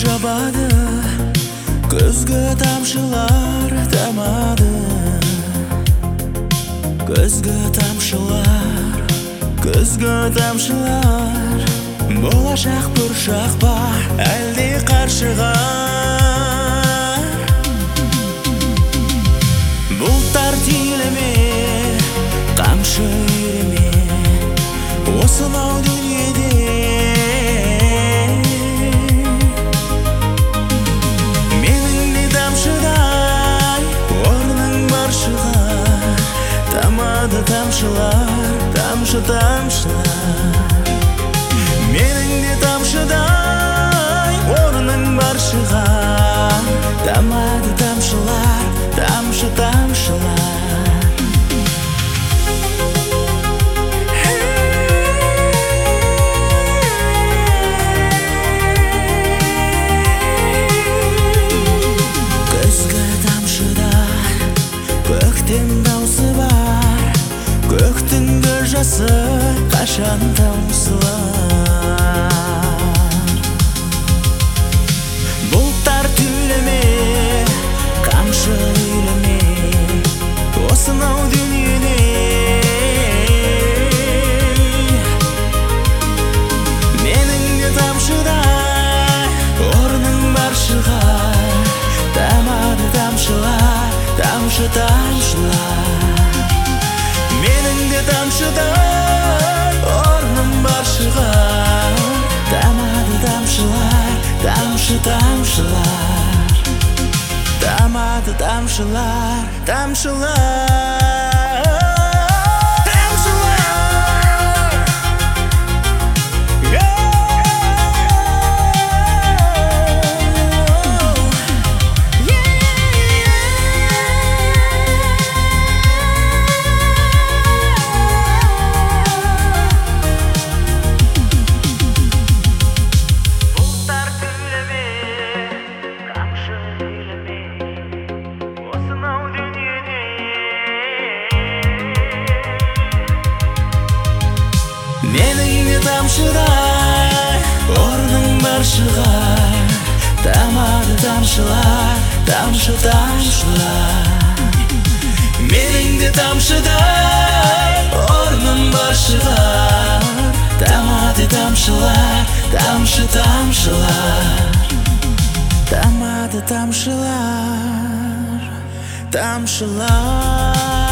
жабады, көзге тамшылар тамады. Көзге тамшылар, көзге тамшылар. Болашақ бұршақ па, әлде қаршығар? Бұлттар тилеме, қамшы үйреме, осынау дүниеде. Менің де тамшыдай орның бар шығар. Тамады тамшылар, тамшы тамшылар. Менің де тамшыдай орның бар шығар. Тамады тамшылар, тамшы тамшылар. Көзге тамшыдай көктем даусы бар. Көктің жасы қашан таусылар. Бұлттар түйлеме, қамшы үйлеме, осынау дүниеде. Менің де тамшыдай орның бар шығар. Тамады тамшылар, тамшы тамшылар. Менің де тамшыдай орным бар шығар. Тамады тамшылар, тамшы тамшылар. Тамады тамшылар, тамшылар. Менің де тамшыдай орның бар шығар. Тамады тамшылар, тамшы тамшылар. Менің де тамшыдай орның бар шығар. Тамады тамшылар, тамшы тамшылар. Тамады тамшылар, тамшылар.